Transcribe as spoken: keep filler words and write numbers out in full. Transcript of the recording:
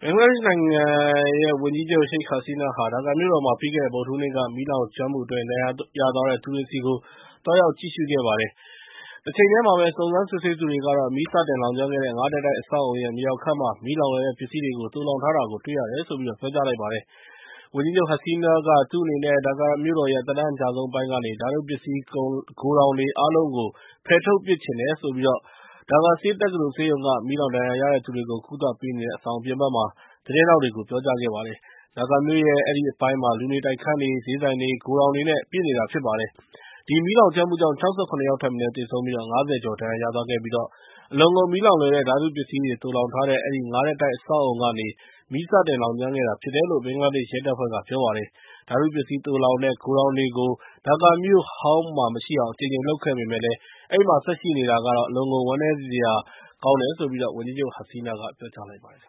ဘင်္ဂလားဒေ့ရှ်နိုင်ငံရဲ့ဝန်ကြီးချုပ် Sheikh Hasina ဟာ ဒါကာမြို့တော်မှာပြီးခဲ့တဲ့ ဗုဒ္ဓဟူးနေ့က မီးလောင်ကျွမ်းမှုအတွင်း ဒဏ်ရာရသွားတဲ့သူတွေဆီကို သွားရောက်ကြည့်ရှုခဲ့ပါတယ်။ တချိန်တည်းမှာပဲ စုံစမ်းစစ်ဆေးသူတွေကတော့ မီးစတင်လောင်ကျွမ်းခဲ့တဲ့ ငါးထပ်တိုက်အဆောက်အအုံရဲ့ မြေအောက်ခန်းမှာ မီးလောင်ကျွမ်းတဲ့ပစ္စည်းတွေကို သိုလှောင်ထားတာကို တွေ့ရတယ်လို့ ပြောကြားလိုက်ပါတယ်။ ဝန်ကြီးချုပ် Hasina က သူ့အနေနဲ့ ဒါကာမြို့တော်ရဲ့ သက်တမ်းအကြာဆုံးပိုင်းကနေ ဓာတုပစ္စည်းဂိုဒေါင်တွေအားလုံးကို ဖယ်ထုတ်ပစ်ချင်တယ်လို့ ဒါကာဆေးတက္ကသိုလ်ဆေးရုံက မီးလောင်ဒဏ်ရာရတဲ့သူတွေကို ကုသပေးနေတဲ့ အဆောင်အပြင်ဘက်မှာ သတင်းထောက်တွေကို ပြောကြားခဲ့ပါတယ်။ ဒါကာမြို့ရဲ့ အဲဒီအပိုင်းမှာ လူနေတိုက်ခန်းတွေ၊ ဈေးဆိုင်တွေ၊ ဂိုဒေါင်တွေနဲ့ ပြည့်နေတာဖြစ်ပါတယ်။ ဒီမီးလောင်ကျွမ်းမှုကြောင့် ၆၇ ယောက်ထက်မနည်းသေဆုံးပြီး ၅၀ ကျော် ဒဏ်ရာရသွားခဲ့ပြီး အလွန်ကိုမီးလောင်လွယ်တဲ့ ဓာတုပစ္စည်းတွေ သိုလှောင်ထားတဲ့ အဲဒီ ငါးထပ်တိုက်အဆောက်အအုံကနေ မီးစတင်လောင်ကျွမ်းခဲ့တာဖြစ်တယ်လို့ ဘင်္ဂလားဒေ့ရှ်ရဲတပ်ဖွဲ့က ပြောပါတယ်။ ဓာတုပစ္စည်းသိုလှောင်တဲ့ ဂိုဒေါင်တွေကို ဒါကာမြို့ဟောင်းမှာမရှိအောင် အကြိမ်ကြိမ်လုပ်ခဲ့ပေမယ့် အဲဒီမှာဆက်ရှိနေတာကတော့ အလွန်ကိုဝမ်းနည်းစရာကောင်းတယ်လို့ ဝန်ကြီးချုပ် Hasina က ပြောကြားလိုက်ပါတယ်